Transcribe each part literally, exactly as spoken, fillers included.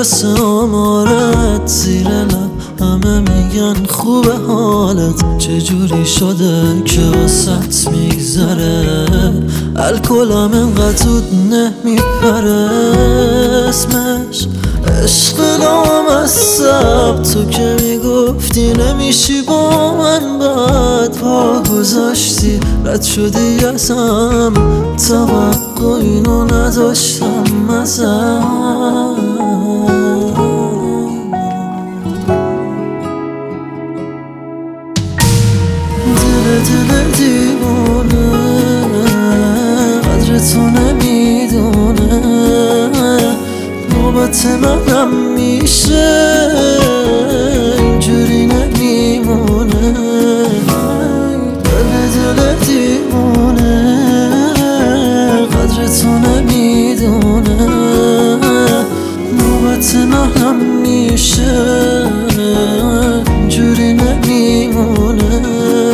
برسه آمارت زیر لب همه میگن خوبه حالت چجوری شده که واسط میگذره الکلم انقدر زود نمیپره اسمش عشق لامصب تو که میگفتی نمیشی با من بعد پا گذاشتی رد شدی ازم توقع اینو نداشتم ازم دل دل دیوونه قدر تو نمیدونه نوبت منم میشه اینجوری نمیمونه دل دل دیوونه قدر تو نمیدونه نوبت منم میشه اینجوری نمیمونه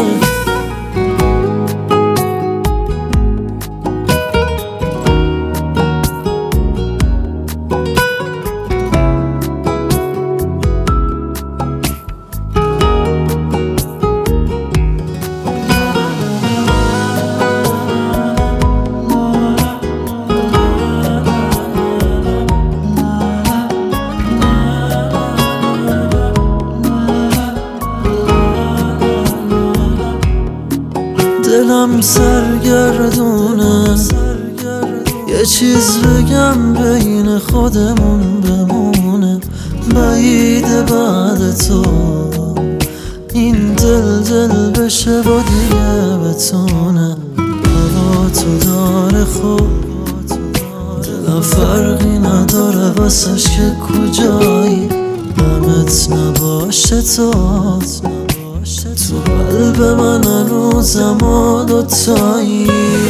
دلم سرگردونه یه چیز بگم بین خودمون بمونه بعیده بعد تو این دل دل بشه و دیگه بتونه هوا تو داره خوب دلم فرقی نداره واسش که کجایی همت نباشه تو تو قلب من هنوزم ما دوتایی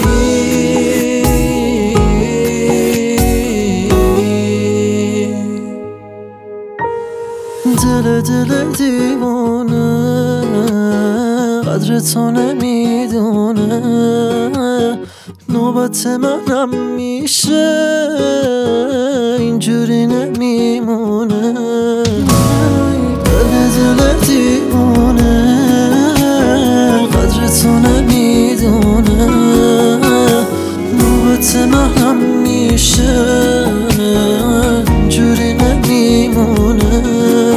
دل دل دیوونه قدر تو نمیدونه نوبت منم میشه اینجوری نمیمونه دل دل دیوونه قدر تو نمیدونه نوبت منم میشه اینجوری نمیمونه